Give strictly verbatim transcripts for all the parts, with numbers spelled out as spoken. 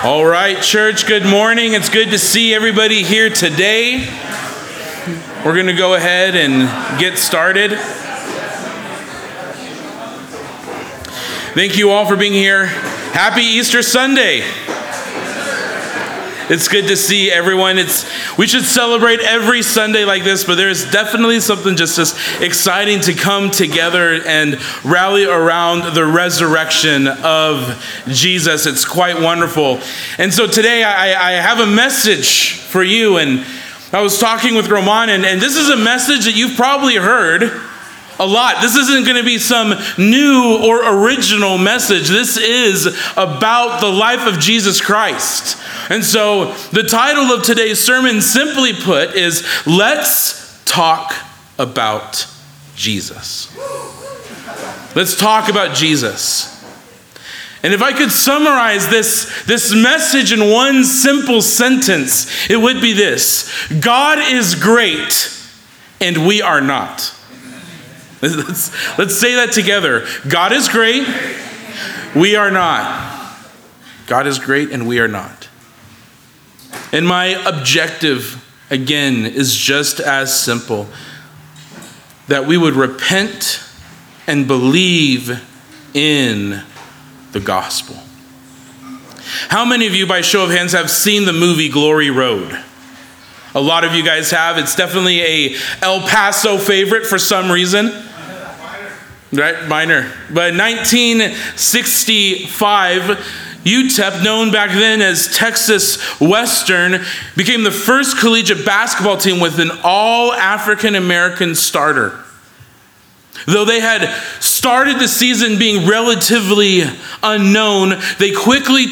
All right, church, good morning. It's good to see everybody here today. We're going to go ahead and get started. Thank you all for being here. Happy Easter Sunday. It's good to see everyone. It's we should celebrate every Sunday like this, but there's definitely something just as exciting to come together and rally around the resurrection of Jesus. It's quite wonderful. And so today I, I have a message for you. And I was talking with Roman, and, and this is a message that you've probably heard a lot. This isn't going to be some new or original message. This is about the life of Jesus Christ. And so the title of today's sermon, simply put, is Let's Talk About Jesus. Let's talk about Jesus. And if I could summarize this, this message in one simple sentence, it would be this: God is great, and we are not. Let's, let's say that together. God is great, we are not. God is great, and we are not. And my objective, again, is just as simple: that we would repent and believe in the gospel. How many of you, by show of hands, have seen the movie Glory Road? A lot of you guys have. It's definitely a El Paso favorite for some reason. Right, minor. But in nineteen sixty-five, U T E P, known back then as Texas Western, became the first collegiate basketball team with an all-African American starter. Though they had started the season being relatively unknown, they quickly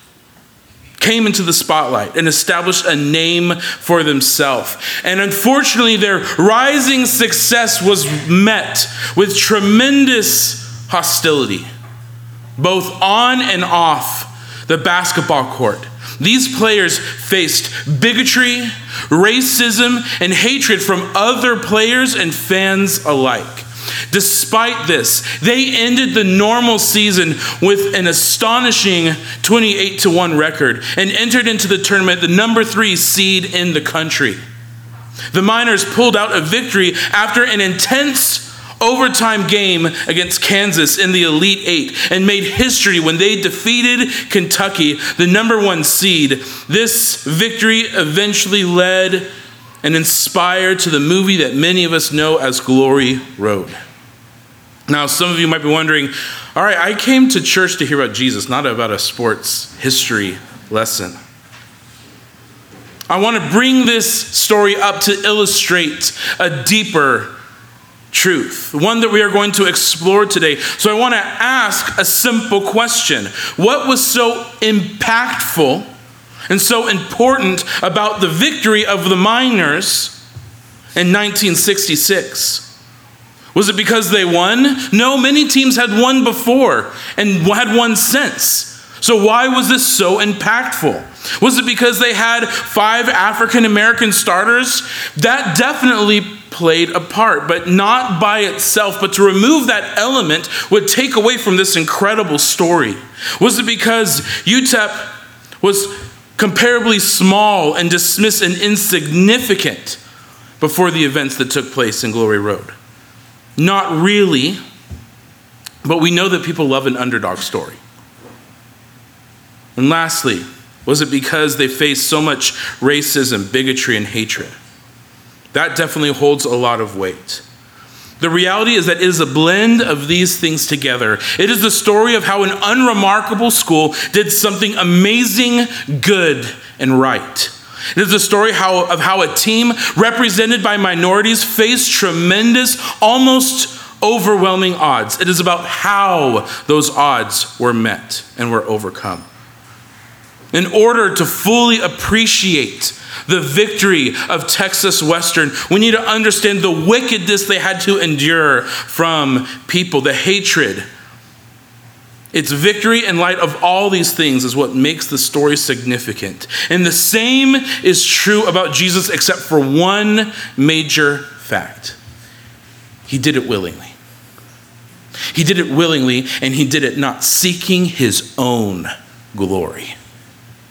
came into the spotlight and established a name for themselves. And unfortunately, their rising success was met with tremendous hostility, both on and off the basketball court. These players faced bigotry, racism, and hatred from other players and fans alike. Despite this, they ended the normal season with an astonishing twenty-eight to one record and entered into the tournament the number three seed in the country. The Miners pulled out a victory after an intense overtime game against Kansas in the Elite Eight and made history when they defeated Kentucky, the number one seed. This victory eventually led and inspired to the movie that many of us know as Glory Road. Now, some of you might be wondering, all right, I came to church to hear about Jesus, not about a sports history lesson. I want to bring this story up to illustrate a deeper truth, one that we are going to explore today. So I want to ask a simple question. What was so impactful and so important about the victory of the Miners in nineteen sixty-six? Was it because they won? No, many teams had won before and had won since. So why was this so impactful? Was it because they had five African American starters? That definitely played a part, but not by itself. But to remove that element would take away from this incredible story. Was it because U T E P was comparably small and dismissed and insignificant before the events that took place in Glory Road? Not really, but we know that people love an underdog story. And lastly, was it because they faced so much racism, bigotry, and hatred? That definitely holds a lot of weight. The reality is that it is a blend of these things together. It is the story of how an unremarkable school did something amazing, good, and right. It is the story how, of how a team represented by minorities faced tremendous, almost overwhelming odds. It is about how those odds were met and were overcome. In order to fully appreciate the victory of Texas Western, we need to understand the wickedness they had to endure from people, the hatred. Its victory in light of all these things is what makes the story significant. And the same is true about Jesus, except for one major fact. He did it willingly. He did it willingly, and he did it not seeking his own glory.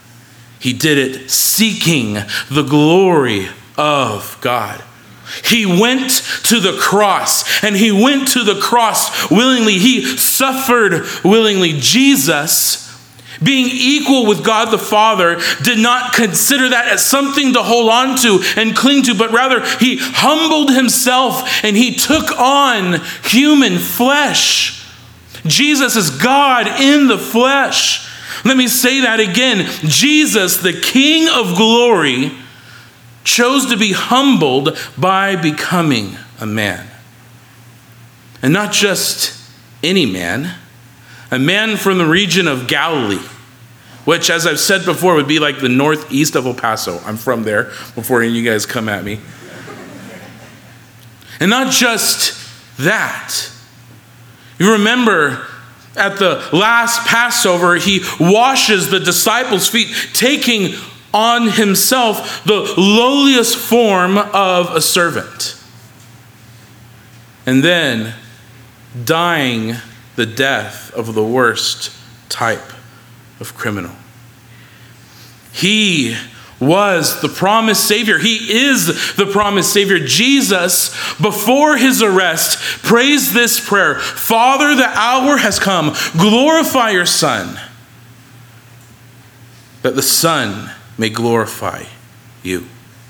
he did it seeking the glory of God. He went to the cross, and he went to the cross willingly. He suffered willingly. Jesus, being equal with God the Father, did not consider that as something to hold on to and cling to, but rather he humbled himself and he took on human flesh. Jesus is God in the flesh. Let me say that again. Jesus, the King of glory, chose to be humbled by becoming a man. And not just any man, a man from the region of Galilee, which, as I've said before, would be like the northeast of El Paso. I'm from there, before any of you guys come at me. And not just that. You remember at the last Passover, he washes the disciples' feet, taking on himself the lowliest form of a servant. And then dying the death of the worst type of criminal. He was the promised Savior. He is the promised Savior. Jesus, before his arrest, prays this prayer: Father, the hour has come. Glorify your Son, that the Son may glorify you.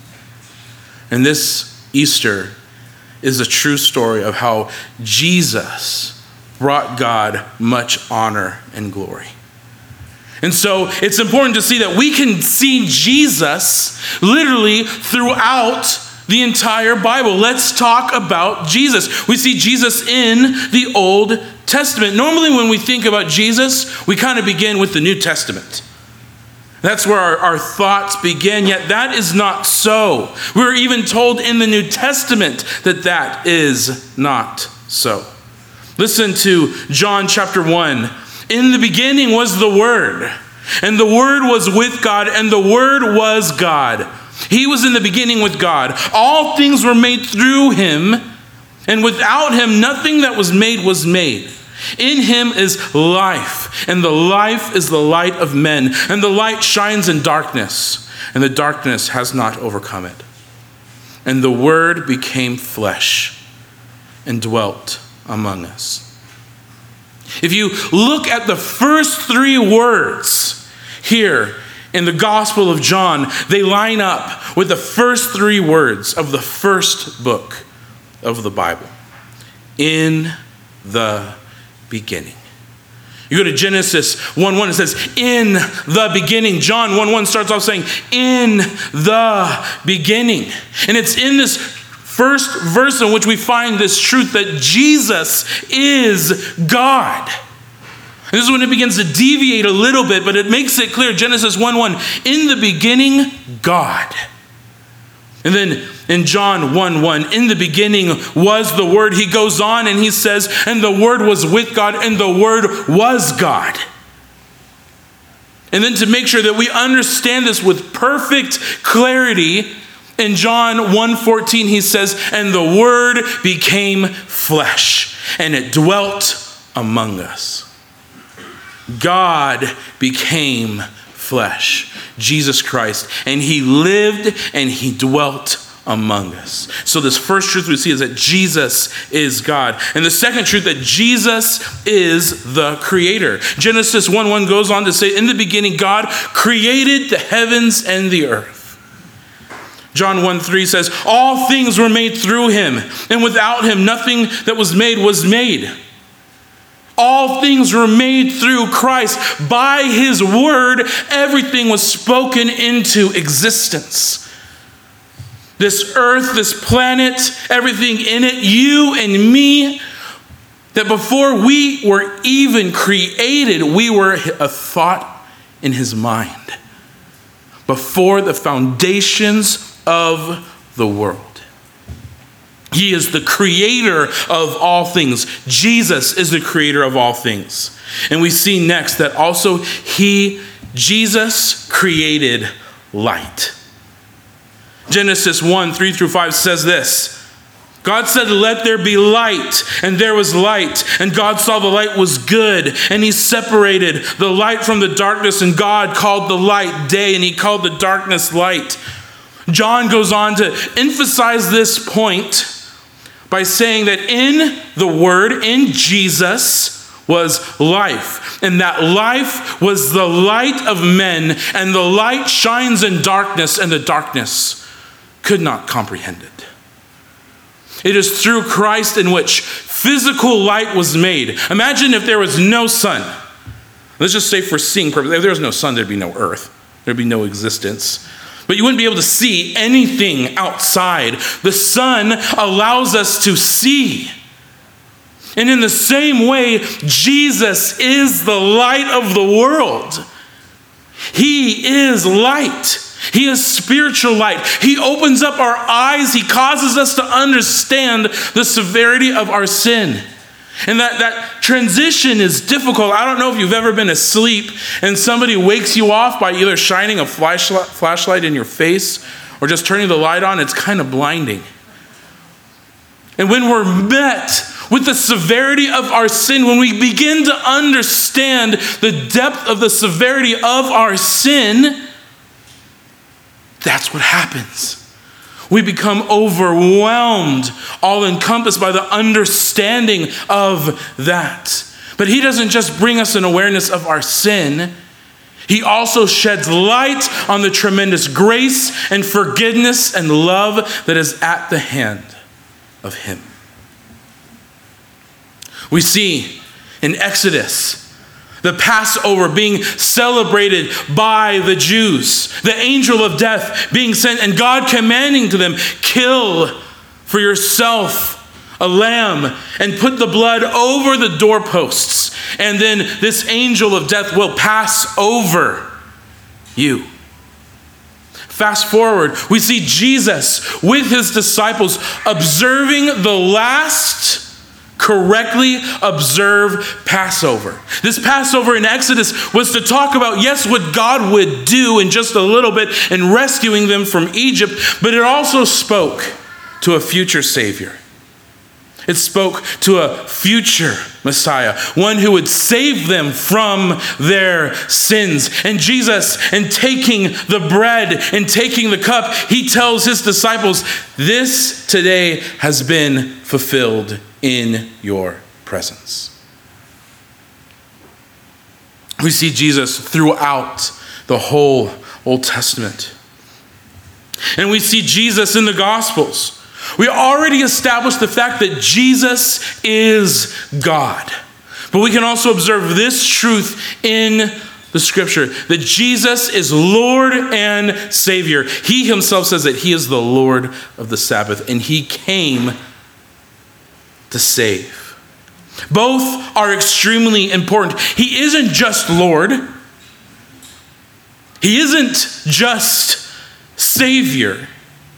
And this Easter is a true story of how Jesus brought God much honor and glory. And so it's important to see that we can see Jesus literally throughout the entire Bible. Let's talk about Jesus. We see Jesus in the Old Testament. Normally when we think about Jesus, we kind of begin with the New Testament. That's where our, our thoughts begin, yet that is not so. We're even told in the New Testament that that is not so. Listen to John chapter one. In the beginning was the Word, and the Word was with God, and the Word was God. He was in the beginning with God. All things were made through him, and without him nothing that was made was made. In him is life, and the life is the light of men, and the light shines in darkness, and the darkness has not overcome it. And the Word became flesh and dwelt among us. If you look at the first three words here in the Gospel of John, they line up with the first three words of the first book of the Bible. In the beginning. You go to Genesis one one, it says, in the beginning. John one one starts off saying, in the beginning. And it's in this first verse in which we find this truth that Jesus is God. And this is when it begins to deviate a little bit, but it makes it clear. Genesis one one, in the beginning, God. And then in John one one, in the beginning was the Word. He goes on and he says, and the Word was with God, and the Word was God. And then to make sure that we understand this with perfect clarity, in John one fourteen, he says, and the Word became flesh, and it dwelt among us. God became flesh, Jesus Christ, and he lived and he dwelt among us. So this first truth we see is that Jesus is God. And the second truth, that Jesus is the creator. Genesis one one goes on to say, in the beginning, God created the heavens and the earth. John one three says, all things were made through him, and without him nothing that was made was made. All things were made through Christ. By his word, everything was spoken into existence. This earth, this planet, everything in it, you and me, that before we were even created, we were a thought in his mind. Before the foundations of the world. He is the creator of all things. Jesus is the creator of all things. And we see next that also he, Jesus, created light. Genesis one, three through five says this. God said, let there be light, and there was light. And God saw the light was good, and he separated the light from the darkness, and God called the light day, and he called the darkness light. John goes on to emphasize this point by saying that in the Word, in Jesus, was life. And that life was the light of men, and the light shines in darkness, and the darkness could not comprehend it. It is through Christ in which physical light was made. Imagine if there was no sun. Let's just say for seeing purposes, if there was no sun, there'd be no earth. There'd be no existence. But you wouldn't be able to see anything outside. The sun allows us to see. And in the same way, Jesus is the light of the world. He is light. He is spiritual light. He opens up our eyes. He causes us to understand the severity of our sin. And that, that transition is difficult. I don't know if you've ever been asleep and somebody wakes you off by either shining a flashlight, flashlight in your face or just turning the light on. It's kind of blinding. And when we're met with the severity of our sin, when we begin to understand the depth of the severity of our sin, that's what happens. We become overwhelmed, all encompassed by the understanding of that. But he doesn't just bring us an awareness of our sin. He also sheds light on the tremendous grace and forgiveness and love that is at the hand of him. We see in Exodus the Passover being celebrated by the Jews, the angel of death being sent, and God commanding to them, kill for yourself a lamb and put the blood over the doorposts, and then this angel of death will pass over you. Fast forward, we see Jesus with his disciples observing the last correctly observe Passover. This Passover in Exodus was to talk about, yes, what God would do in just a little bit in rescuing them from Egypt, but it also spoke to a future Savior. It spoke to a future Messiah, one who would save them from their sins. And Jesus, in taking the bread and taking the cup, he tells his disciples, this today has been fulfilled in your presence. We see Jesus throughout the whole Old Testament. And we see Jesus in the Gospels. We already established the fact that Jesus is God. But we can also observe this truth in the scripture, that Jesus is Lord and Savior. He himself says that he is the Lord of the Sabbath, and he came to save. Both are extremely important. He isn't just Lord. He isn't just Savior.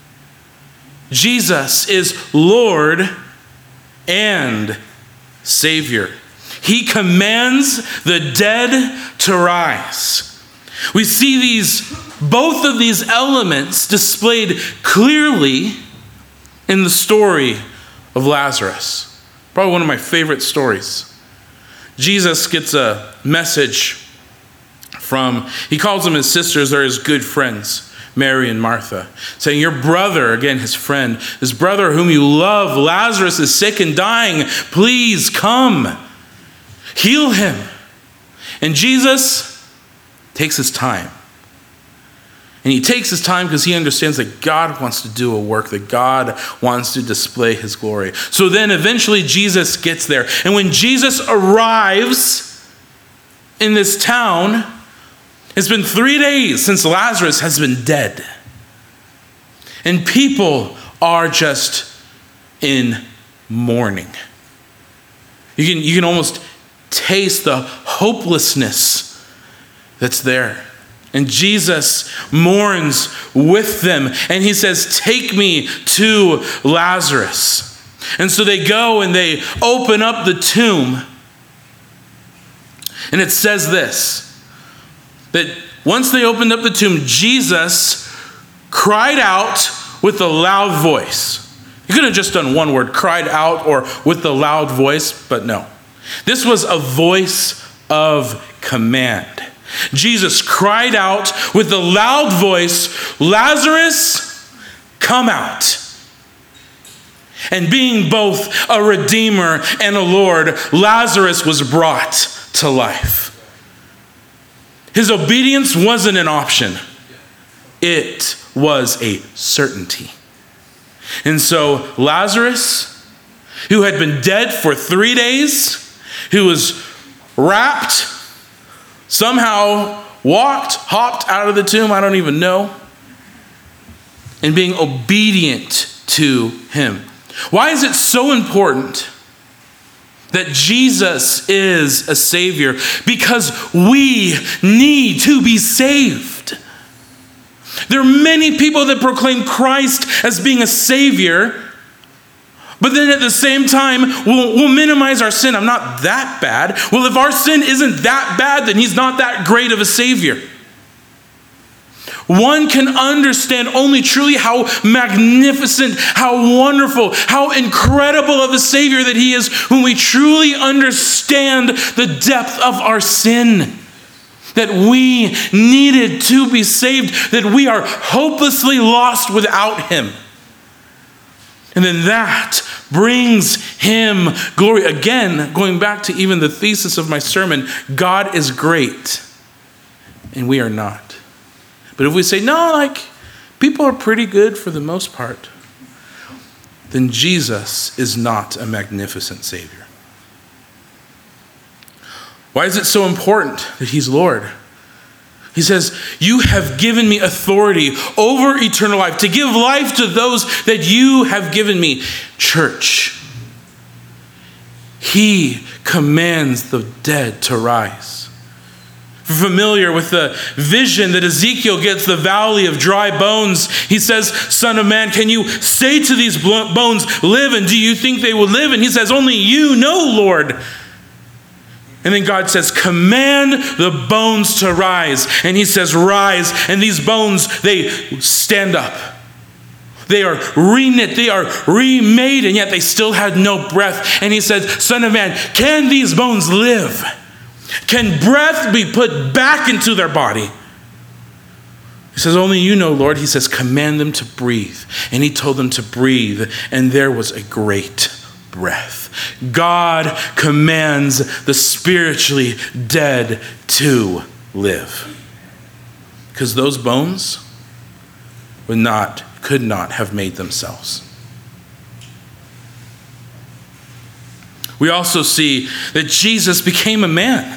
Jesus is Lord and Savior. He commands the dead to rise. We see these, both of these elements displayed clearly in the story of Lazarus. Probably one of my favorite stories. Jesus gets a message from, he calls them his sisters, they're his good friends, Mary and Martha, saying, your brother, again his friend, his brother whom you love, Lazarus, is sick and dying. Please come, heal him. And Jesus takes his time. And he takes his time because he understands that God wants to do a work, that God wants to display his glory. So then eventually Jesus gets there. And when Jesus arrives in this town, it's been three days since Lazarus has been dead. And people are just in mourning. You can, you can almost taste the hopelessness that's there. And Jesus mourns with them. And he says, take me to Lazarus. And so they go and they open up the tomb. And it says this, that once they opened up the tomb, Jesus cried out with a loud voice. He could have just done one word, cried out, or with the loud voice, but no. This was a voice of command. Jesus cried out with the loud voice, Lazarus, come out. And being both a redeemer and a Lord, Lazarus was brought to life. His obedience wasn't an option. It was a certainty. And so Lazarus, who had been dead for three days, who was wrapped, somehow walked, hopped out of the tomb, I don't even know, and being obedient to him. Why is it so important that Jesus is a Savior? Because we need to be saved. There are many people that proclaim Christ as being a Savior, but then at the same time, we'll, we'll minimize our sin. I'm not that bad. Well, if our sin isn't that bad, then he's not that great of a Savior. One can understand only truly how magnificent, how wonderful, how incredible of a Savior that he is when we truly understand the depth of our sin. That we needed to be saved, that we are hopelessly lost without him. And then that brings him glory. Again, going back to even the thesis of my sermon, God is great and we are not. But if we say, no, like, people are pretty good for the most part, then Jesus is not a magnificent Savior. Why is it so important that he's Lord? He says, you have given me authority over eternal life, to give life to those that you have given me. Church, he commands the dead to rise. Familiar with the vision that Ezekiel gets, the valley of dry bones. He says, Son of man, can you say to these bones, live, and do you think they will live? And he says, only you know, Lord. And then God says, command the bones to rise. And he says, rise. And these bones, they stand up. They are reknit, they are remade, and yet they still had no breath. And he said, Son of man, can these bones live? Can breath be put back into their body? He says, only you know, Lord. He says, command them to breathe. And he told them to breathe, and there was a great breath. God commands the spiritually dead to live. Because those bones would not, could not have made themselves. We also see that Jesus became a man.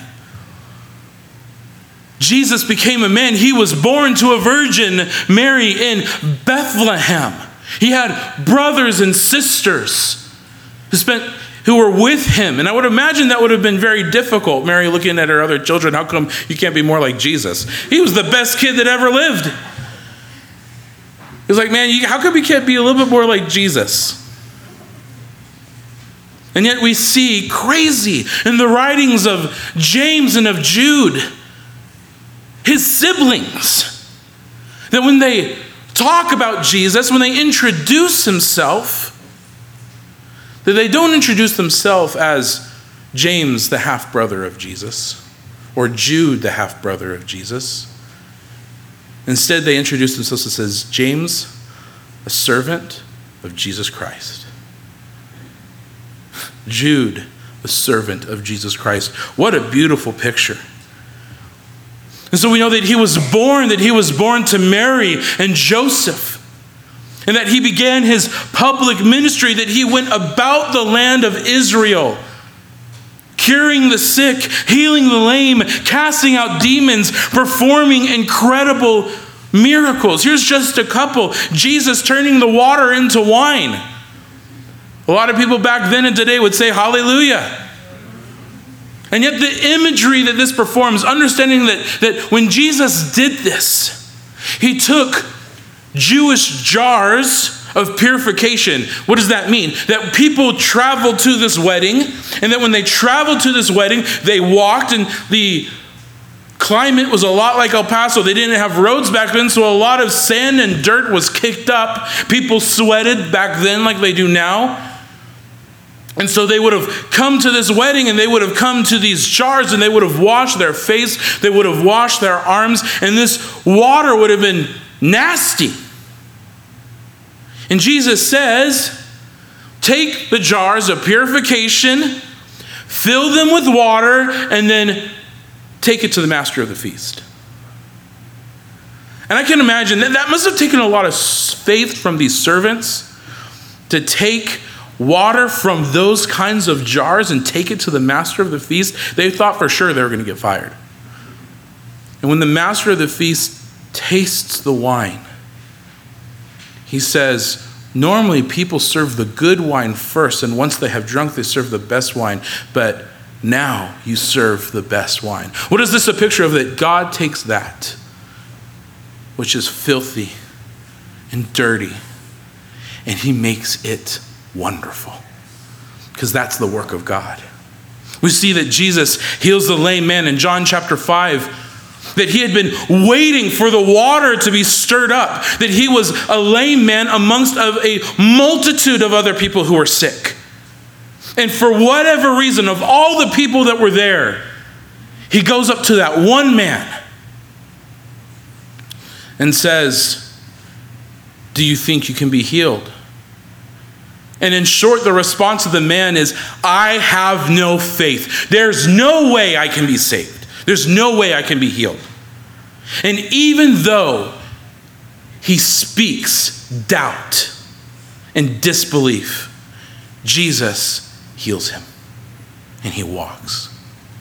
Jesus became a man. He was born to a virgin, Mary, in Bethlehem. He had brothers and sisters who spent, who were with him. And I would imagine that would have been very difficult. Mary looking at her other children, how come you can't be more like Jesus? He was the best kid that ever lived. He was like, man, you, how come we can't be a little bit more like Jesus? And yet we see crazy in the writings of James and of Jude, his siblings, that when they talk about Jesus, when they introduce himself, that they don't introduce themselves as James, the half-brother of Jesus, or Jude, the half-brother of Jesus. Instead, they introduce themselves as James, a servant of Jesus Christ. Jude, a servant of Jesus Christ. What a beautiful picture. And so we know that he was born, that he was born to Mary and Joseph, and that he began his public ministry, that he went about the land of Israel, curing the sick, healing the lame, casting out demons, performing incredible miracles. Here's just a couple. Jesus turning the water into wine. A lot of people back then and today would say hallelujah. And yet the imagery that this performs, understanding that, that when Jesus did this, he took Jewish jars of purification. What does that mean? That people traveled to this wedding, and that when they traveled to this wedding, they walked, and the climate was a lot like El Paso. They didn't have roads back then, so a lot of sand and dirt was kicked up. People sweated back then like they do now. And so they would have come to this wedding and they would have come to these jars and they would have washed their face. They would have washed their arms. And this water would have been nasty. And Jesus says, take the jars of purification, fill them with water, and then take it to the master of the feast. And I can imagine that that must have taken a lot of faith from these servants to take water from those kinds of jars and take it to the master of the feast. They thought for sure they were going to get fired. And when the master of the feast tastes the wine, he says, normally people serve the good wine first, and once they have drunk, they serve the best wine. But now you serve the best wine. What is this a picture of? That God takes that, which is filthy and dirty, and he makes it wonderful, because that's the work of God. We see that Jesus heals the lame man in John chapter five, that he had been waiting for the water to be stirred up, that he was a lame man amongst of a multitude of other people who were sick. And for whatever reason, of all the people that were there, he goes up to that one man and says, do you think you can be healed? And in short, the response of the man is, I have no faith. There's no way I can be saved. There's no way I can be healed. And even though he speaks doubt and disbelief, Jesus heals him and he walks.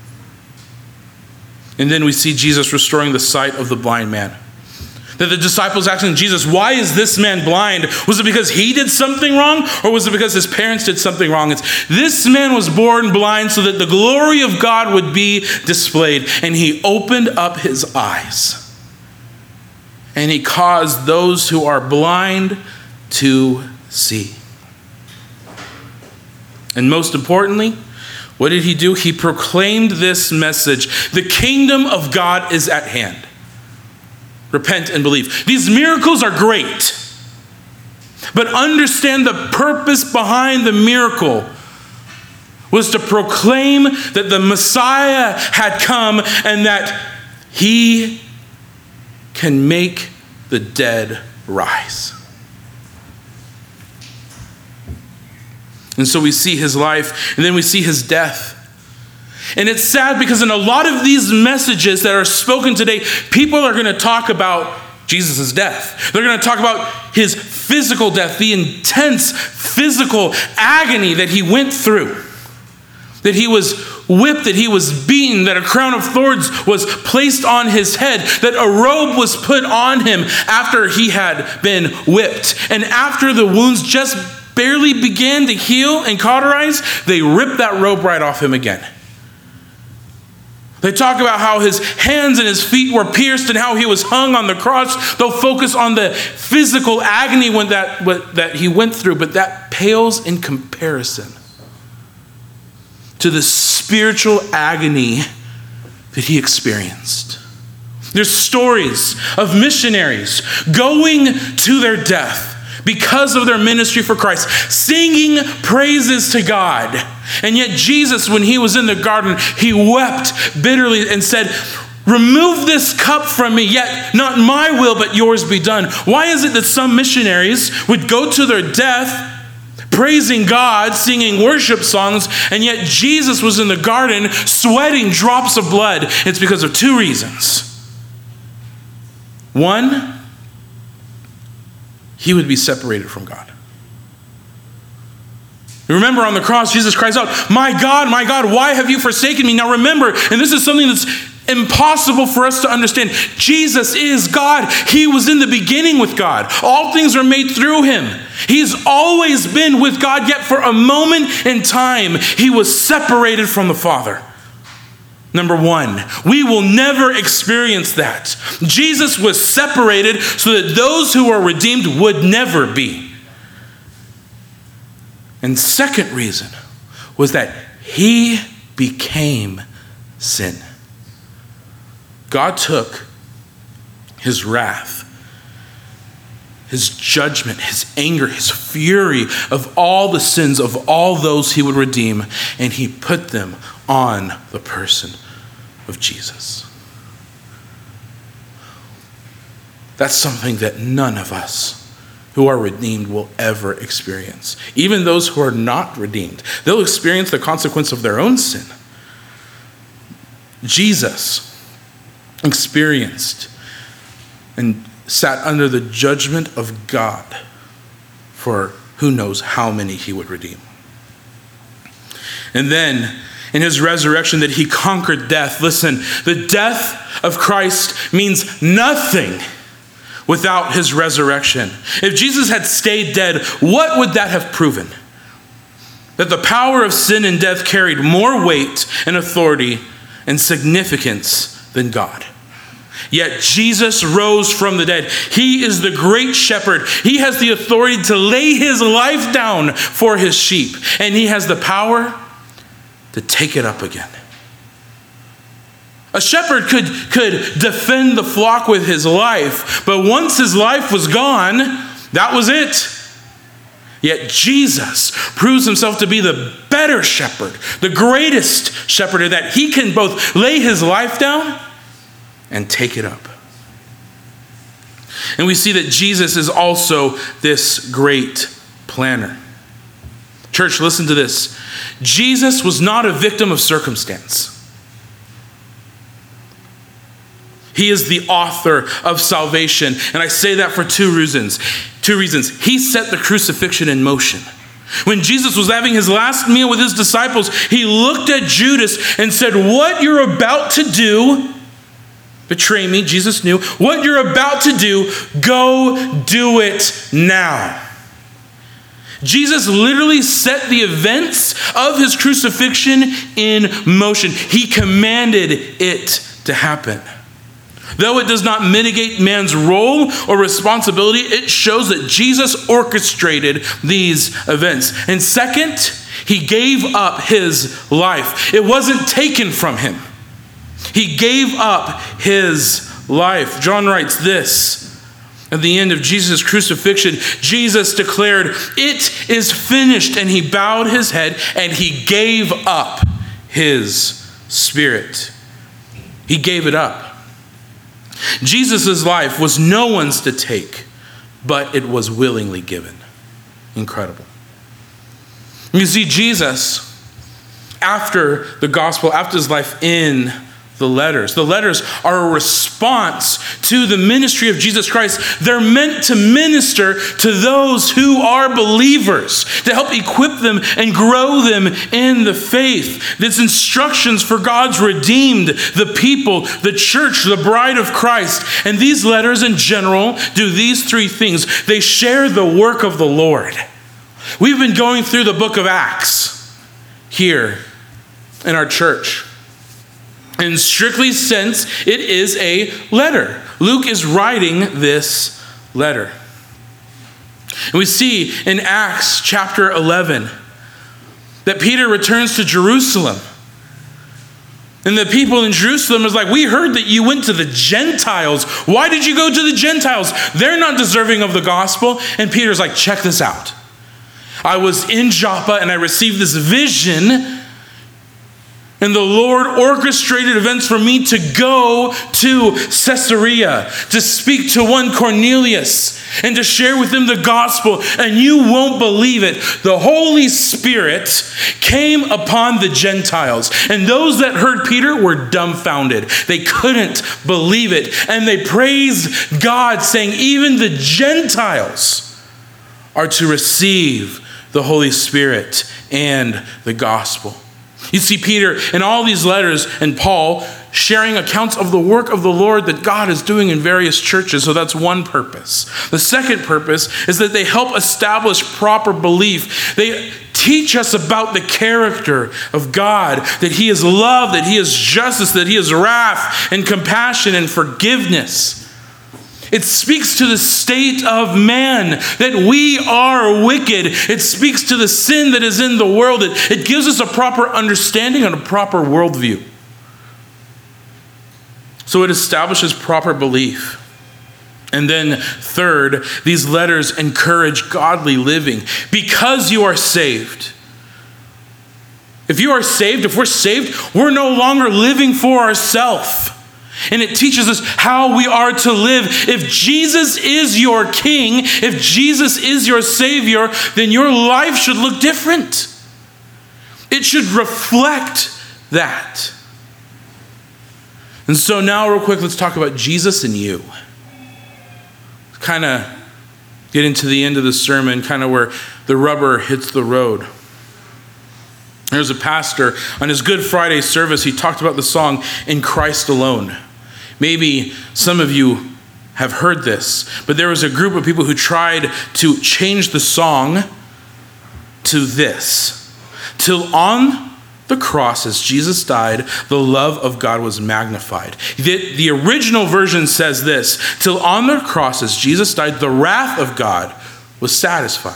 And then we see Jesus restoring the sight of the blind man. That the disciples asking Jesus, why is this man blind? Was it because he did something wrong? Or was it because his parents did something wrong? It's, this man was born blind so that the glory of God would be displayed. And he opened up his eyes. And he caused those who are blind to see. And most importantly, what did he do? He proclaimed this message. The kingdom of God is at hand. Repent and believe. These miracles are great, but understand the purpose behind the miracle was to proclaim that the Messiah had come and that he can make the dead rise. And so we see his life, and then we see his death. And it's sad because in a lot of these messages that are spoken today, people are going to talk about Jesus' death. They're going to talk about his physical death, the intense physical agony that he went through. That he was whipped, that he was beaten, that a crown of thorns was placed on his head, that a robe was put on him after he had been whipped. And after the wounds just barely began to heal and cauterize, they ripped that robe right off him again. They talk about how his hands and his feet were pierced and how he was hung on the cross. They'll focus on the physical agony when that, what, that he went through, but that pales in comparison to the spiritual agony that he experienced. There's stories of missionaries going to their death because of their ministry for Christ, singing praises to God. And yet Jesus, when he was in the garden, he wept bitterly and said, remove this cup from me, yet not my will, but yours be done. Why is it that some missionaries would go to their death praising God, singing worship songs, and yet Jesus was in the garden sweating drops of blood? It's because of two reasons. One, he would be separated from God. Remember, on the cross, Jesus cries out, my God, my God, why have you forsaken me? Now remember, and this is something that's impossible for us to understand, Jesus is God. He was in the beginning with God. All things are made through him. He's always been with God, yet for a moment in time, he was separated from the Father. Number one, we will never experience that. Jesus was separated so that those who are redeemed would never be. And second reason was that he became sin. God took his wrath, his judgment, his anger, his fury of all the sins of all those he would redeem, and he put them on the person of Jesus. That's something that none of us who are redeemed will ever experience. Even those who are not redeemed, they'll experience the consequence of their own sin. Jesus experienced and sat under the judgment of God for who knows how many he would redeem. And then in his resurrection that he conquered death. Listen, the death of Christ means nothing without his resurrection. If Jesus had stayed dead, what would that have proven? That the power of sin and death carried more weight and authority and significance than God. Yet Jesus rose from the dead. He is the great shepherd. He has the authority to lay his life down for his sheep. And he has the power to take it up again. A shepherd could, could defend the flock with his life, but once his life was gone, that was it. Yet Jesus proves himself to be the better shepherd, the greatest shepherd, in that he can both lay his life down and take it up. And we see that Jesus is also this great planner. Church, listen to this. Jesus was not a victim of circumstance. He is the author of salvation. And I say that for two reasons. Two reasons. He set the crucifixion in motion. When Jesus was having his last meal with his disciples, he looked at Judas and said, "What you're about to do, betray me," Jesus knew, "what you're about to do, go do it now." Jesus literally set the events of his crucifixion in motion. He commanded it to happen. Though it does not mitigate man's role or responsibility, it shows that Jesus orchestrated these events. And second, he gave up his life. It wasn't taken from him. He gave up his life. John writes this. At the end of Jesus' crucifixion, Jesus declared, "It is finished," and he bowed his head and he gave up his spirit. He gave it up. Jesus' life was no one's to take, but it was willingly given. Incredible. You see, Jesus, after the gospel, after his life in the letters. The letters are a response to the ministry of Jesus Christ. They're meant to minister to those who are believers, to help equip them and grow them in the faith. It's instructions for God's redeemed, the people, the church, the bride of Christ. And these letters in general do these three things. They share the work of the Lord. We've been going through the book of Acts here in our church. In strictly sense, it is a letter. Luke is writing this letter. And we see in Acts chapter eleven that Peter returns to Jerusalem. And the people in Jerusalem is like, "We heard that you went to the Gentiles. Why did you go to the Gentiles? They're not deserving of the gospel." And Peter's like, "Check this out. I was in Joppa and I received this vision, and the Lord orchestrated events for me to go to Caesarea, to speak to one Cornelius, and to share with him the gospel. And you won't believe it. The Holy Spirit came upon the Gentiles. And those that heard Peter were dumbfounded. They couldn't believe it. And they praised God, saying, even the Gentiles are to receive the Holy Spirit and the gospel." You see Peter in all these letters and Paul sharing accounts of the work of the Lord that God is doing in various churches. So that's one purpose. The second purpose is that they help establish proper belief. They teach us about the character of God, that he is love, that he is justice, that he is wrath and compassion and forgiveness. It speaks to the state of man, that we are wicked. It speaks to the sin that is in the world. It, it gives us a proper understanding and a proper worldview. So it establishes proper belief. And then third, these letters encourage godly living because you are saved. If you are saved, if we're saved, we're no longer living for ourselves. And it teaches us how we are to live. If Jesus is your king, if Jesus is your savior, then your life should look different. It should reflect that. And so now real quick, let's talk about Jesus and you. Kind of get into the end of the sermon, kind of where the rubber hits the road. There's a pastor on his Good Friday service, he talked about the song In Christ Alone. Maybe some of you have heard this, but there was a group of people who tried to change the song to this. Till on the cross, as Jesus died, the love of God was magnified. The, the original version says this: till on the cross, as Jesus died, the wrath of God was satisfied.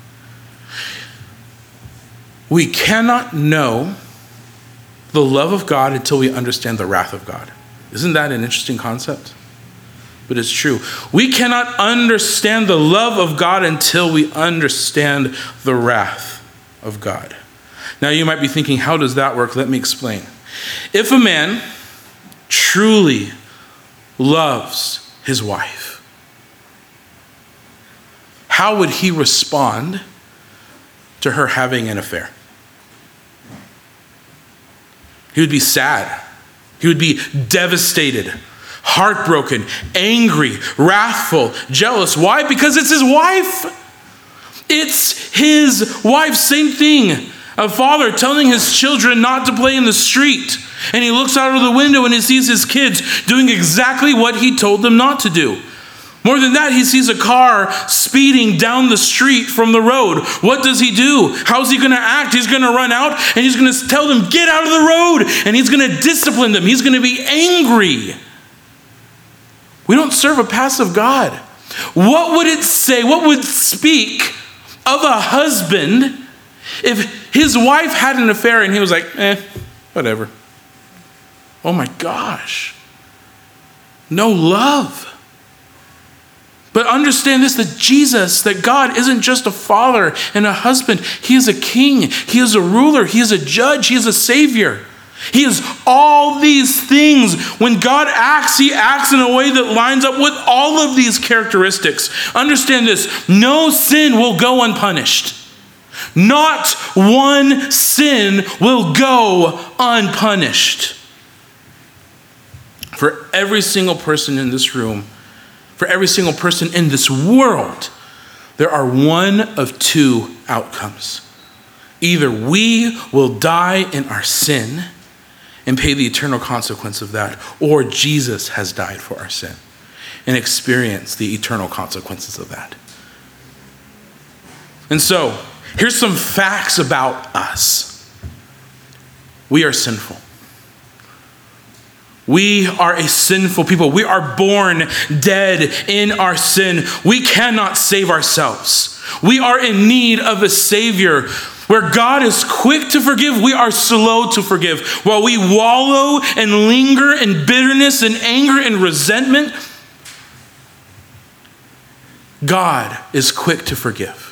We cannot know the love of God until we understand the wrath of God. Isn't that an interesting concept? But it's true. We cannot understand the love of God until we understand the wrath of God. Now you might be thinking, how does that work? Let me explain. If a man truly loves his wife, how would he respond to her having an affair? He would be sad. He would be devastated, heartbroken, angry, wrathful, jealous. Why? Because it's his wife. It's his wife. Same thing. A father telling his children not to play in the street. And he looks out of the window and he sees his kids doing exactly what he told them not to do. More than that, he sees a car speeding down the street from the road. What does he do? How's he going to act? He's going to run out and he's going to tell them, get out of the road. And he's going to discipline them. He's going to be angry. We don't serve a passive God. What would it say? What would speak of a husband if his wife had an affair and he was like, eh, whatever. Oh my gosh. No love. But understand this, that Jesus, that God isn't just a father and a husband. He is a king. He is a ruler. He is a judge. He is a savior. He is all these things. When God acts, he acts in a way that lines up with all of these characteristics. Understand this, no sin will go unpunished. Not one sin will go unpunished. For every single person in this room, for every single person in this world, there are one of two outcomes. Either we will die in our sin and pay the eternal consequence of that, or Jesus has died for our sin and experience the eternal consequences of that. And so, here's some facts about us. We are sinful. We are a sinful people. We are born dead in our sin. We cannot save ourselves. We are in need of a Savior. Where God is quick to forgive, we are slow to forgive. While we wallow and linger in bitterness and anger and resentment, God is quick to forgive.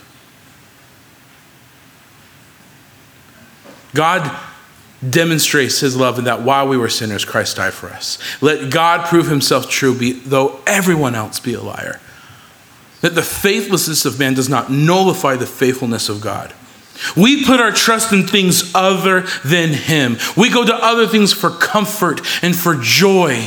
God demonstrates his love in that while we were sinners, Christ died for us. Let God prove himself true, be, though everyone else be a liar. That the faithlessness of man does not nullify the faithfulness of God. We put our trust in things other than him. We go to other things for comfort and for joy.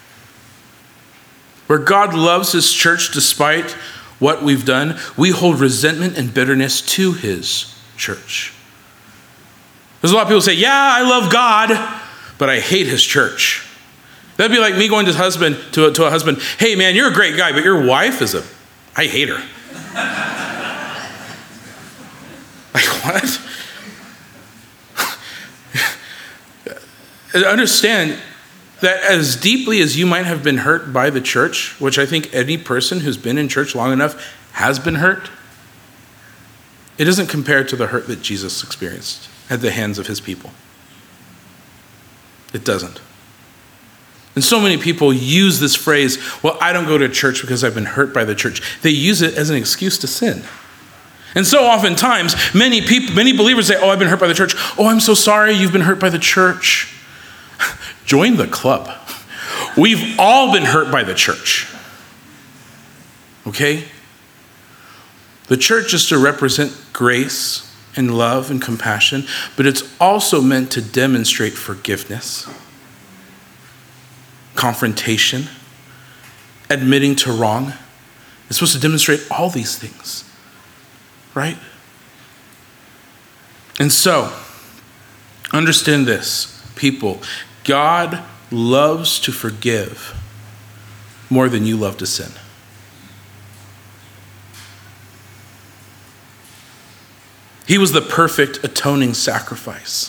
Where God loves his church despite what we've done, we hold resentment and bitterness to his church. There's a lot of people say, yeah, I love God, but I hate his church. That'd be like me going to a husband, to a, to a husband, hey man, you're a great guy, but your wife is a, I hate her. Like what? Understand that as deeply as you might have been hurt by the church, which I think any person who's been in church long enough has been hurt, it doesn't compare to the hurt that Jesus experienced at the hands of his people. It doesn't. And so many people use this phrase, well, I don't go to church because I've been hurt by the church. They use it as an excuse to sin. And so oftentimes, many people, many believers say, oh, I've been hurt by the church. Oh, I'm so sorry you've been hurt by the church. Join the club. We've all been hurt by the church. Okay? The church is to represent grace and love and compassion, but it's also meant to demonstrate forgiveness, confrontation, admitting to wrong. It's supposed to demonstrate all these things, right? And so, understand this, people. God loves to forgive more than you love to sin. He was the perfect atoning sacrifice.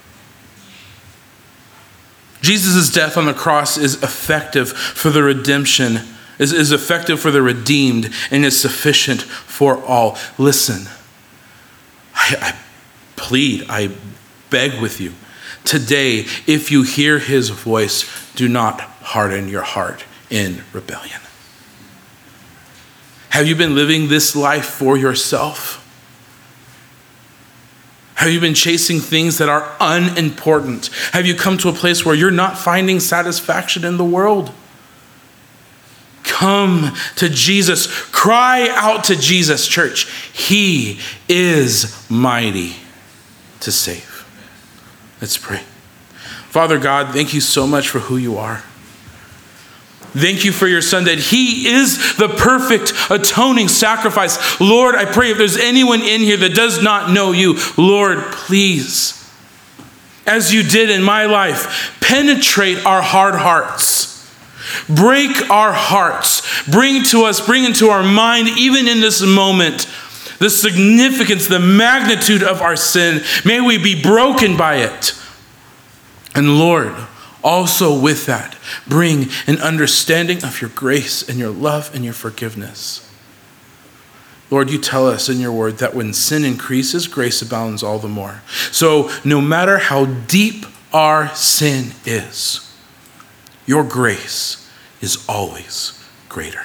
Jesus' death on the cross is effective for the redemption, is, is effective for the redeemed, and is sufficient for all. Listen, I, I plead, I beg with you, today, if you hear his voice, do not harden your heart in rebellion. Have you been living this life for yourself? Have you been chasing things that are unimportant? Have you come to a place where you're not finding satisfaction in the world? Come to Jesus. Cry out to Jesus, church. He is mighty to save. Let's pray. Father God, thank you so much for who you are. Thank you for your son, that he is the perfect atoning sacrifice. Lord, I pray if there's anyone in here that does not know you, Lord, please, as you did in my life, penetrate our hard hearts. Break our hearts. Bring to us, bring into our mind, even in this moment, the significance, the magnitude of our sin. May we be broken by it. And Lord, also with that, bring an understanding of your grace and your love and your forgiveness. Lord, you tell us in your word that when sin increases, grace abounds all the more. So no matter how deep our sin is, your grace is always greater.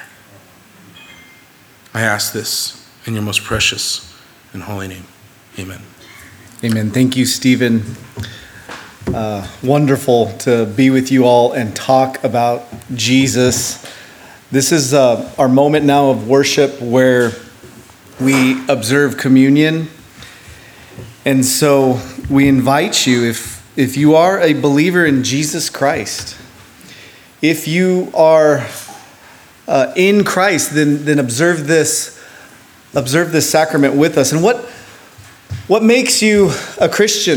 I ask this in your most precious and holy name. Amen. Amen. Thank you, Stephen. Uh, wonderful to be with you all and talk about Jesus. This is uh, our moment now of worship where we observe communion. And so we invite you, if, if you are a believer in Jesus Christ, if you are uh, in Christ, then, then observe this, observe this sacrament with us. And what, what makes you a Christian?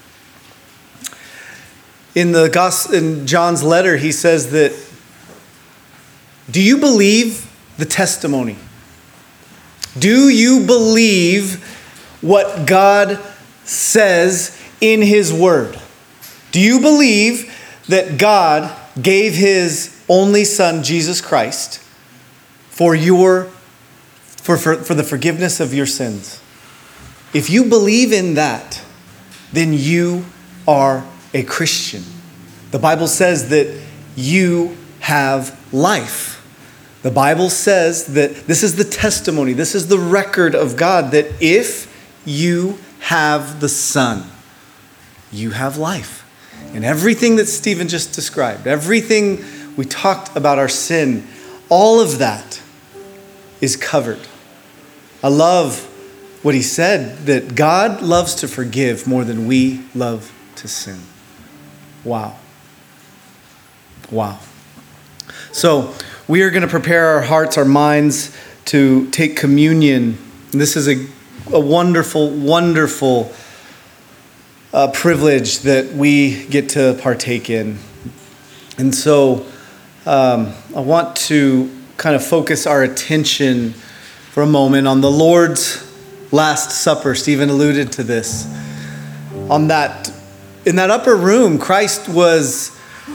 In the gospel, in John's letter, he says that, do you believe the testimony? Do you believe what God says in his word? Do you believe that God gave his only son, Jesus Christ, for your for, for, for the forgiveness of your sins? If you believe in that, then you are a Christian. The Bible says that you have life. The Bible says that this is the testimony, this is the record of God, that if you have the Son, you have life. And everything that Stephen just described, everything we talked about our sin, all of that is covered. I love what he said, that God loves to forgive more than we love to sin. Wow. Wow. So we are going to prepare our hearts, our minds to take communion. This is a, a wonderful, wonderful uh, privilege that we get to partake in. And so um, I want to kind of focus our attention for a moment on the Lord's Last Supper. Stephen alluded to this. On that In that upper room, Christ was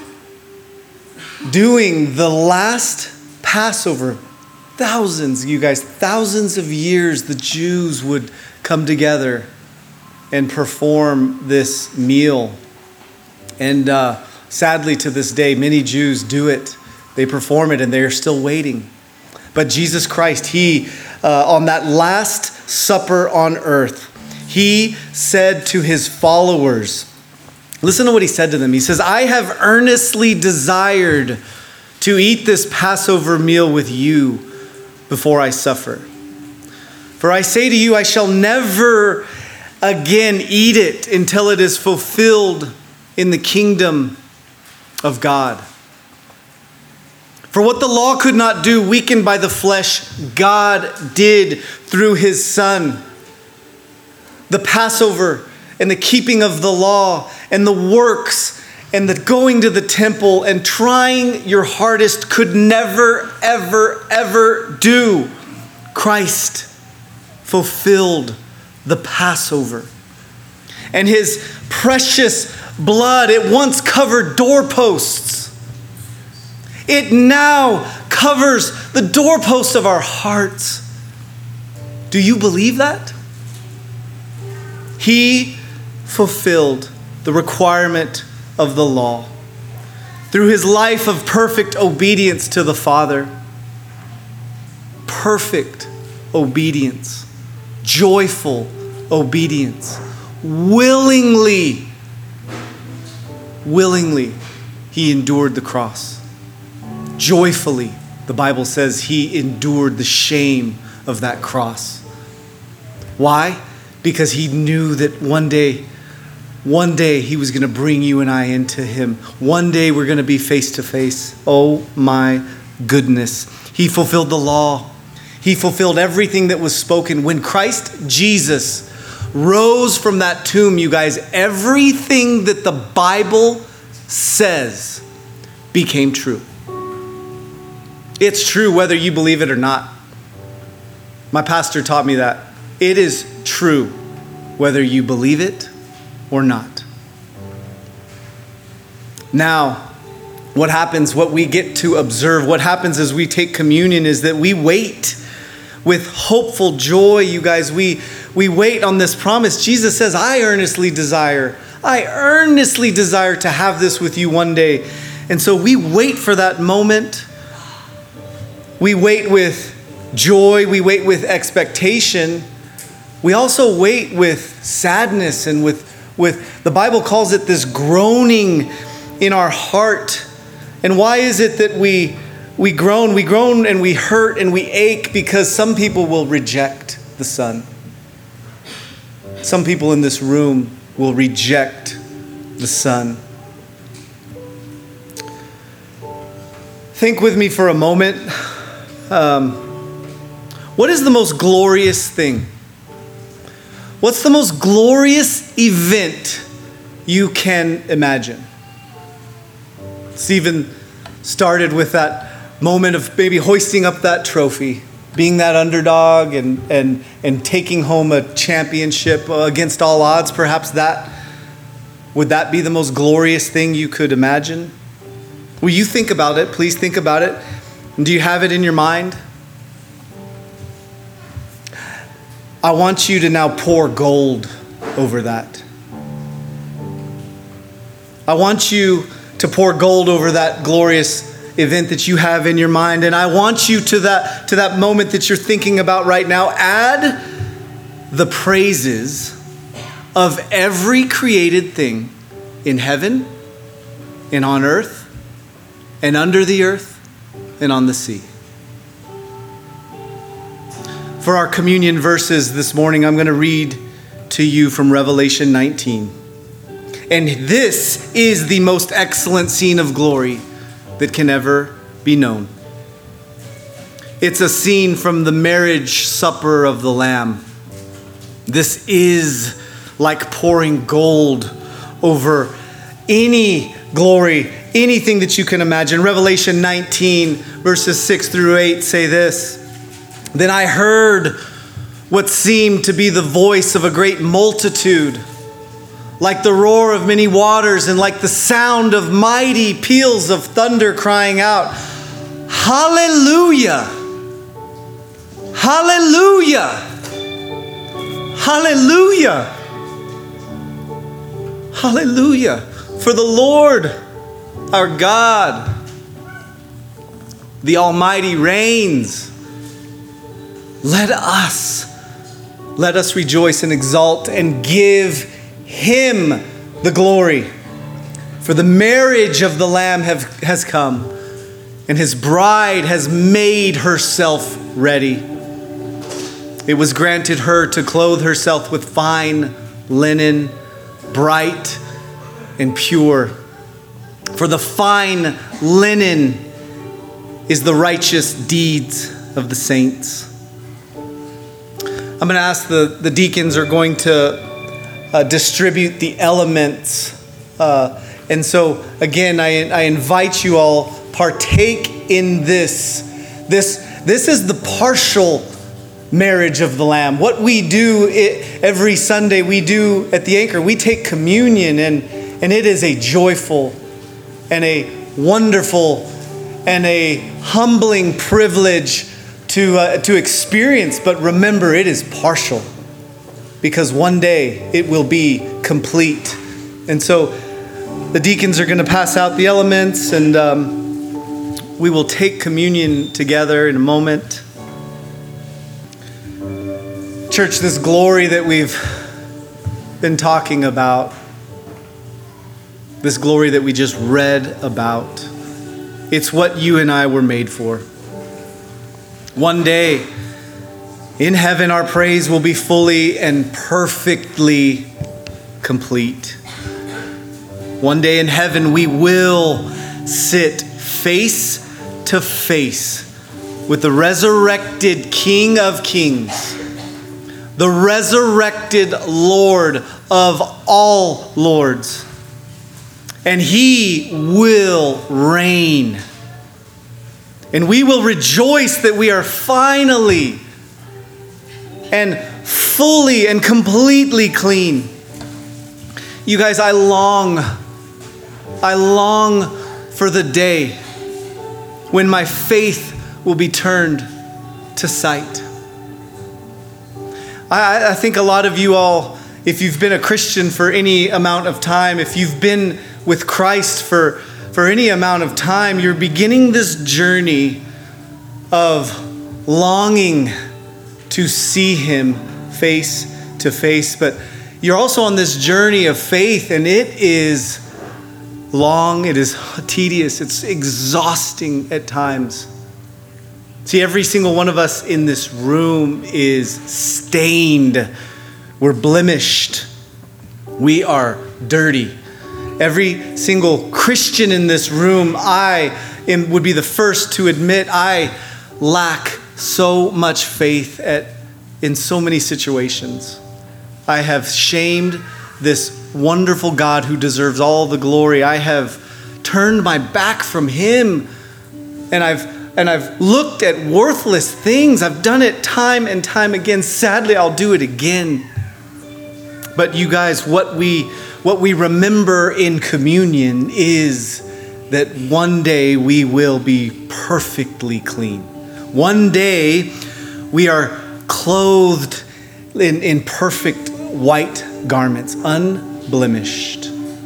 doing the last Passover. Thousands, you guys, thousands of years, the Jews would come together and perform this meal. And uh, Sadly, to this day, many Jews do it. They perform it, and they are still waiting. But Jesus Christ, he, uh, on that last supper on earth, he said to his followers, listen to what he said to them. He says, I have earnestly desired to eat this Passover meal with you before I suffer. For I say to you, I shall never again eat it until it is fulfilled in the kingdom of God. For what the law could not do, weakened by the flesh, God did through his Son. The Passover and the keeping of the law and the works and the going to the temple and trying your hardest could never, ever, ever do. Christ fulfilled the Passover. And his precious blood, it once covered doorposts. It now covers the doorposts of our hearts. Do you believe that? He fulfilled the requirement of the law through his life of perfect obedience to the Father. Perfect obedience, joyful obedience, willingly, willingly, he endured the cross. Joyfully, the Bible says he endured the shame of that cross. Why? Because he knew that one day, one day he was going to bring you and I into him. One day we're going to be face to face. Oh my goodness. He fulfilled the law. He fulfilled everything that was spoken. When Christ Jesus rose from that tomb, you guys, everything that the Bible says became true. It's true whether you believe it or not. My pastor taught me that. It is true whether you believe it or not. Now, what happens, what we get to observe, what happens as we take communion is that we wait with hopeful joy, you guys. We, we wait on this promise. Jesus says, I earnestly desire, I earnestly desire to have this with you one day. And so we wait for that moment. We wait with joy. We wait with expectation. We also wait with sadness and with, with, the Bible calls it this groaning in our heart. And why is it that we, we groan? We groan and we hurt and we ache because some people will reject the Son. Some people in this room will reject the Son. Think with me for a moment. Um, what is the most glorious thing? What's the most glorious event you can imagine? Stephen started with that moment of maybe hoisting up that trophy, being that underdog and, and, and taking home a championship against all odds. Perhaps that, would that be the most glorious thing you could imagine? Will you think about it? Please think about it. Do you have it in your mind? I want you to now pour gold over that. I want you to pour gold over that glorious event that you have in your mind. And I want you to that, to that moment that you're thinking about right now, add the praises of every created thing in heaven and on earth and under the earth and on the sea. For our communion verses this morning, I'm going to read to you from Revelation nineteen. And this is the most excellent scene of glory that can ever be known. It's a scene from the marriage supper of the Lamb. This is like pouring gold over any glory, anything that you can imagine. Revelation nineteen, verses six through eight say this. Then I heard what seemed to be the voice of a great multitude, like the roar of many waters and like the sound of mighty peals of thunder, crying out, Hallelujah! Hallelujah! Hallelujah! Hallelujah! For the Lord our God, the Almighty reigns. Let us, let us rejoice and exult and give him the glory. For the marriage of the Lamb have, has come, and his bride has made herself ready. It was granted her to clothe herself with fine linen, bright and pure. For the fine linen is the righteous deeds of the saints. I'm going to ask the, the deacons are going to uh, distribute the elements. Uh, and so, again, I, I invite you all, partake in this. This, this is the partial marriage of the Lamb. What we do it, every Sunday, we do at the Anchor, we take communion, and, and it is a joyful and a wonderful and a humbling privilege to uh, to experience. But remember, it is partial, because one day it will be complete. And so the deacons are going to pass out the elements, and um, we will take communion together in a moment. Church, this glory that we've been talking about, this glory that we just read about, it's what you and I were made for. One day in heaven, our praise will be fully and perfectly complete. One day in heaven, we will sit face to face with the resurrected King of Kings, the resurrected Lord of all lords. And he will reign. And we will rejoice that we are finally and fully and completely clean. You guys, I long, I long for the day when my faith will be turned to sight. I, I think a lot of you all, if you've been a Christian for any amount of time, if you've been with Christ for, for any amount of time, you're beginning this journey of longing to see him face to face. But you're also on this journey of faith, and it is long, it is tedious, it's exhausting at times. See, every single one of us in this room is stained. We're blemished. We are dirty. Every single Christian in this room, I am, would be the first to admit I lack so much faith at, in so many situations. I have shamed this wonderful God who deserves all the glory. I have turned my back from him, and I've and I've looked at worthless things. I've done it time and time again. Sadly, I'll do it again. But you guys, what we what we remember in communion is that one day we will be perfectly clean. One day we are clothed in, in perfect white garments, unblemished,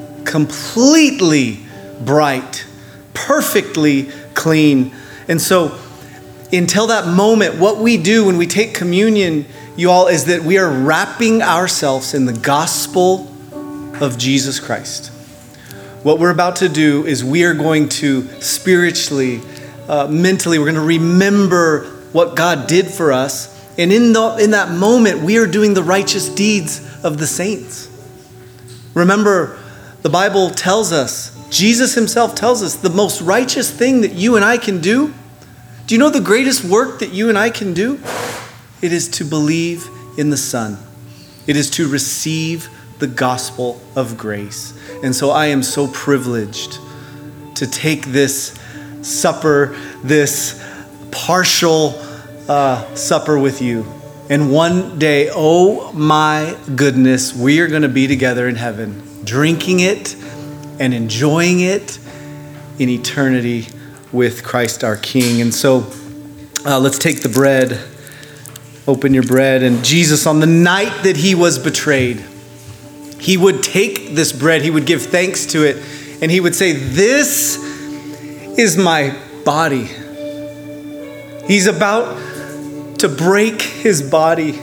completely bright, perfectly clean. And so until that moment, what we do when we take communion, you all, is that we are wrapping ourselves in the gospel of Jesus Christ. What we're about to do is we are going to spiritually, uh, mentally, we're going to remember what God did for us. And in, the, in that moment, we are doing the righteous deeds of the saints. Remember, the Bible tells us, Jesus himself tells us, the most righteous thing that you and I can do. Do you know the greatest work that you and I can do? It is to believe in the Son. It is to receive the gospel of grace. And so I am so privileged to take this supper, this partial uh, supper with you. And one day, oh my goodness, we are going to be together in heaven, drinking it and enjoying it in eternity with Christ our King. And so uh, let's take the bread. Open your bread. And Jesus, on the night that he was betrayed, he would take this bread, he would give thanks to it, and he would say, "This is my body." He's about to break his body.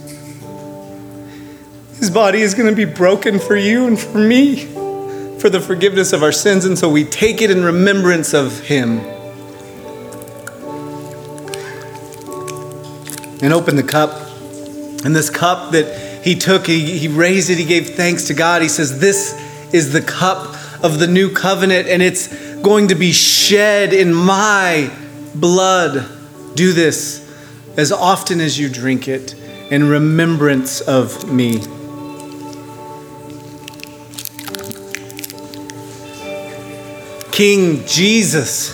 His body is going to be broken for you and for me, for the forgiveness of our sins, and so we take it in remembrance of him. And open the cup. And this cup that he took, he, he raised it, he gave thanks to God. He says, "This is the cup of the new covenant, and it's going to be shed in my blood. Do this as often as you drink it in remembrance of me." King Jesus,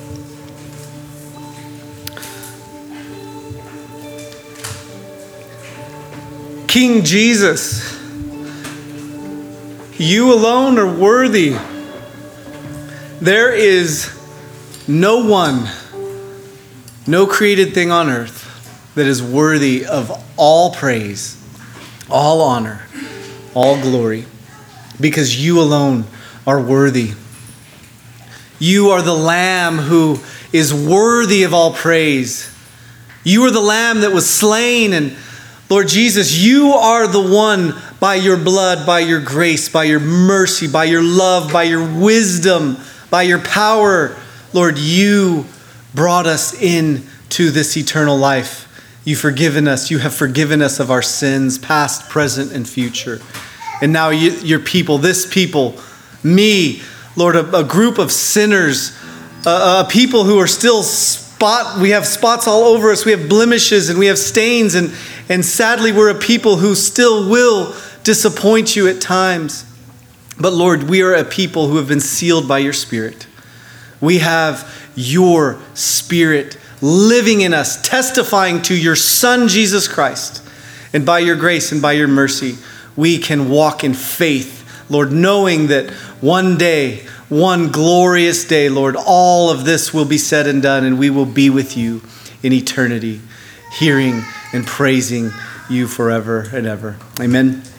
King Jesus, you alone are worthy. There is no one, no created thing on earth that is worthy of all praise, all honor, all glory, because you alone are worthy. You are the Lamb who is worthy of all praise. You are the Lamb that was slain, and Lord Jesus, you are the one by your blood, by your grace, by your mercy, by your love, by your wisdom, by your power. Lord, you brought us into this eternal life. You've forgiven us. You have forgiven us of our sins, past, present, and future. And now you, your people, this people, me, Lord, a, a group of sinners, a, a people who are still spot, we have spots all over us, we have blemishes and we have stains, and, and sadly we're a people who still will disappoint you at times. But Lord, we are a people who have been sealed by your Spirit. We have your Spirit living in us, testifying to your Son, Jesus Christ. And by your grace and by your mercy, we can walk in faith, Lord, knowing that one day, one glorious day, Lord, all of this will be said and done, and we will be with you in eternity, hearing and praising you forever and ever. Amen.